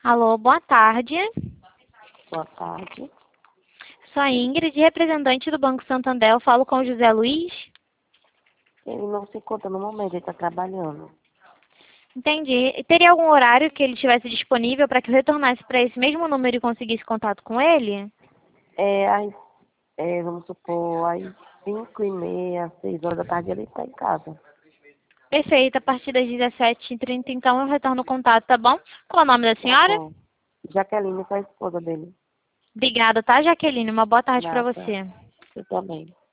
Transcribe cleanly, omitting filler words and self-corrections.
Alô, boa tarde. Boa tarde. Sou a Ingrid, representante do Banco Santander. Eu falo com o José Luiz. Ele não se encontra no momento, ele está trabalhando. Entendi. Teria algum horário que ele tivesse disponível para que eu retornasse para esse mesmo número e conseguisse contato com ele? Vamos supor, às 5h30, 6 horas da tarde ele está em casa. Perfeito. A partir das 17h30, então, eu retorno o contato, tá bom? Qual é o nome da Tá senhora? bom. Jaqueline, que é a esposa dele. Obrigada, tá, Jaqueline? Uma boa tarde para Nada. você. Eu também.